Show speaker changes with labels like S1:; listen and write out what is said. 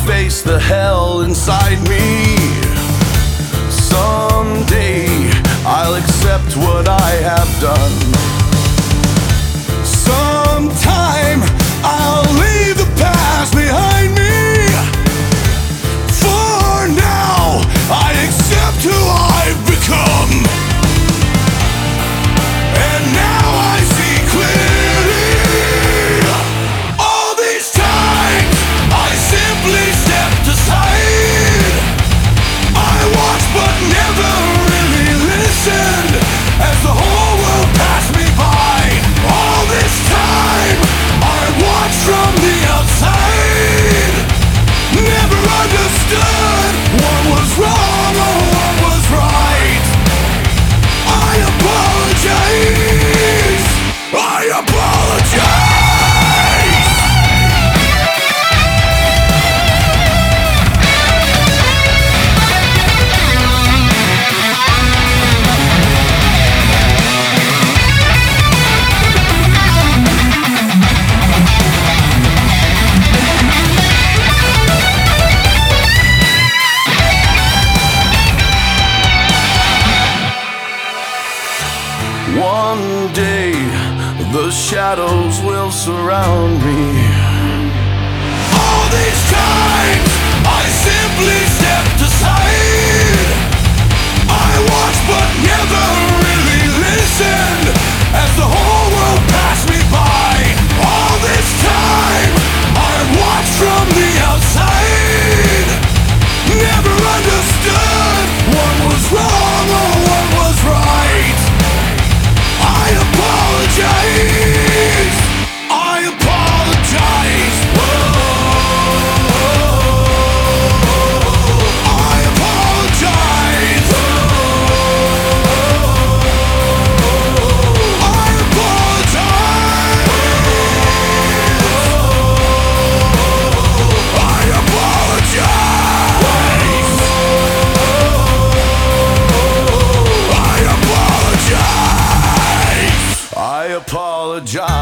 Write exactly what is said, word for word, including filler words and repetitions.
S1: face the hell inside me. Someday I'll accept what I have done. Sometime I'll leave the past behind me. For now, I accept who I've become. And now I see clearly. All these times I simply stepped aside. I watched but never really listened as the whole world passed me by. All this time I watched from the outside. Never understood what was wrong or what was right. I apologize. I apologize. One day the shadows will surround me. All these times I simply stepped aside. I watched but never really listened as the whole world passed me by. All this time I watched from the outside. Never understood what was wrong or what was right. I apologize. I apologize. Whoa. I apologize. Whoa. I apologize. Whoa. I apologize. I apologize. I apologize.